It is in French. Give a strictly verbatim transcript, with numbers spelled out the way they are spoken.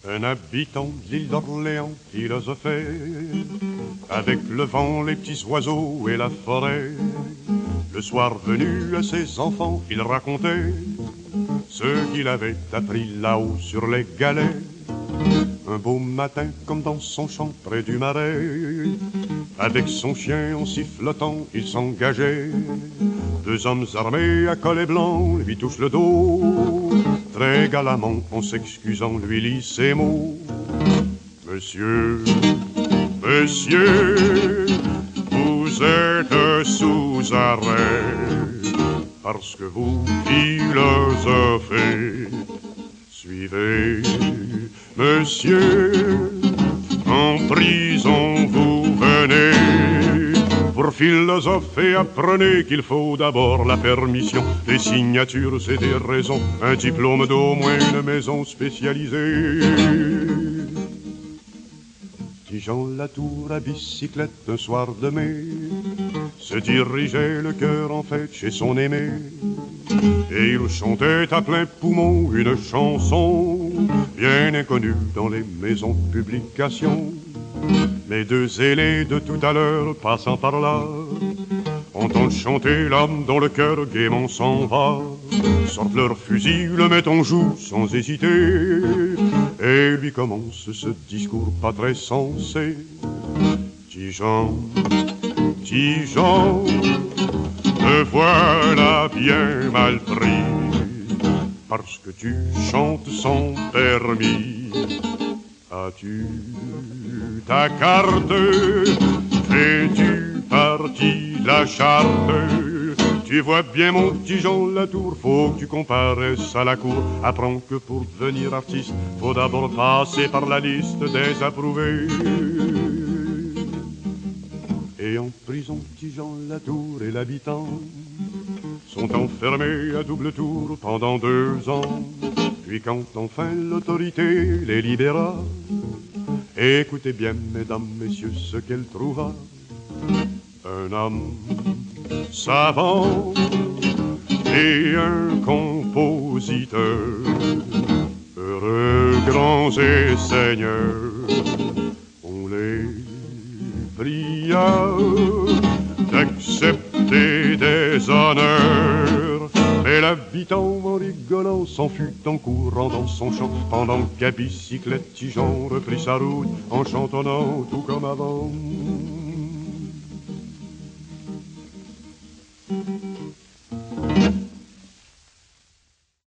Un habitant de l'île d'Orléans philosophait, avec le vent, les petits oiseaux et la forêt. Le soir venu à ses enfants, il racontait ce qu'il avait appris là-haut sur les galets. Un beau matin, comme dans son champ près du marais, avec son chien en sifflotant, il s'engageait. Deux hommes armés à collet blanc lui touchent le dos. Très galamment, en s'excusant, lui lit ces mots. Monsieur, monsieur, vous êtes sous arrêt, parce que vous philosophez. Suivez, monsieur, en prison vous venez. Pour philosopher, apprenez qu'il faut d'abord la permission, des signatures et des raisons, un diplôme d'au moins une maison spécialisée. Petit Jean Latour à bicyclette un soir de mai se dirigeait le cœur en fête chez son aimé. Et il chantait à plein poumon une chanson bien inconnue dans les maisons de publication. Les deux zélés de tout à l'heure passant par là entendent chanter l'âme dont le cœur gaiement s'en va. Sortent leurs fusils, le mettent en joue sans hésiter, et lui commence ce discours pas très sensé. Petit Jean, petit Jean, te voilà bien mal pris, parce que tu chantes sans permis. As-tu ta carte? Fais-tu partie de la charte? Tu vois bien mon petit Jean Latour, faut que tu comparaisses à la cour. Apprends que pour devenir artiste, faut d'abord passer par la liste des approuvés. Et en prison, petit Jean Latour et l'habitant sont enfermés à double tour pendant deux ans. Puis quand enfin l'autorité les libéra, écoutez bien, mesdames, messieurs, ce qu'elle trouva. Un homme savant et un compositeur, heureux grands et seigneurs. On les pria d'accepter des honneurs, mais l'habitant en rigolant s'en fut en courant dans son champ, pendant qu'à bicyclette Jean reprit sa route en chantonnant tout comme avant.